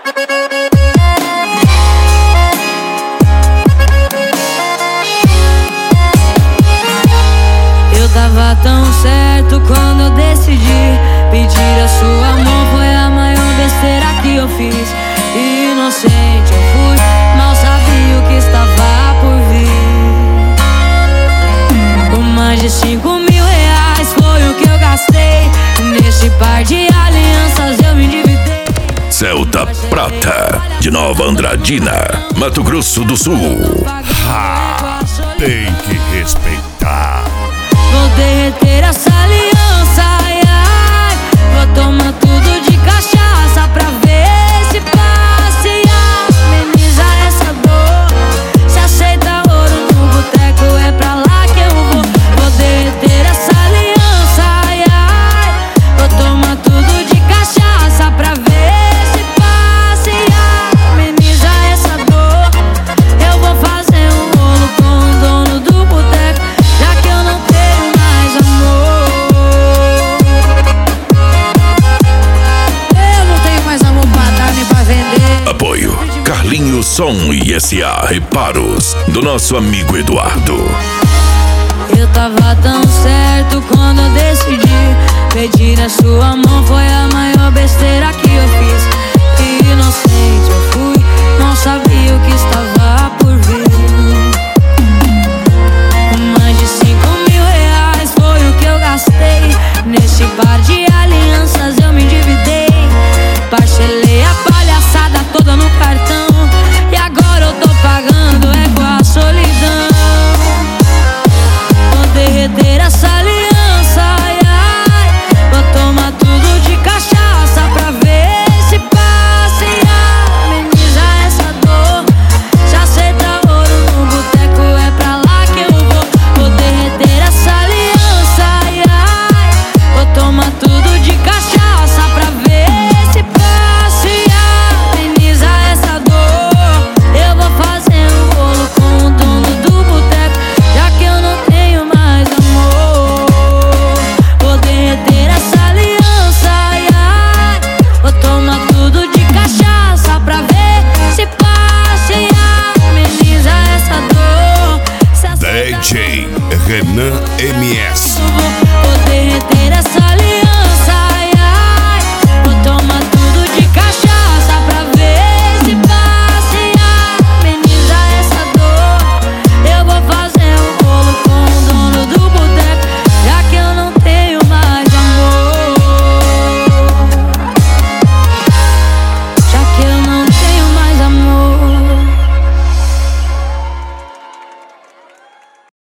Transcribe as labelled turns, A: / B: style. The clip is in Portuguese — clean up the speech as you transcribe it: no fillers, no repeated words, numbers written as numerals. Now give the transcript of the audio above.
A: Eu tava tão certo quando eu decidi pedir a sua mão. Foi a maior besteira que eu fiz. Inocente eu fui, mal sabia o que estava por vir. Com mais de 5.000 reais foi o que eu gastei. Nesse par de alianças eu me endividei.
B: Celta Prata, de Nova Andradina, Mato Grosso do Sul.
C: Tem que respeitar.
A: Vou derreter essa aliança, ai, ai. Vou tomar tudo de cachaça pra ver se passa e ameniza essa dor. Se aceita ouro no boteco, é pra lá que eu vou. Vou derreter essa aliança, ai, ai. Vou tomar tudo de cachaça pra ver se passa e ameniza essa dor. Eu vou fazer um rolo com o dono do boteco, já que eu não tenho mais amor. Eu não tenho mais amor pra dar nem pra vender.
B: Apoio Carlinhos Som e S.A. Reparos, do nosso amigo Eduardo.
A: Eu tava tão certo quando eu decidi pedir a sua mão. Foi a maior besteira que eu fiz.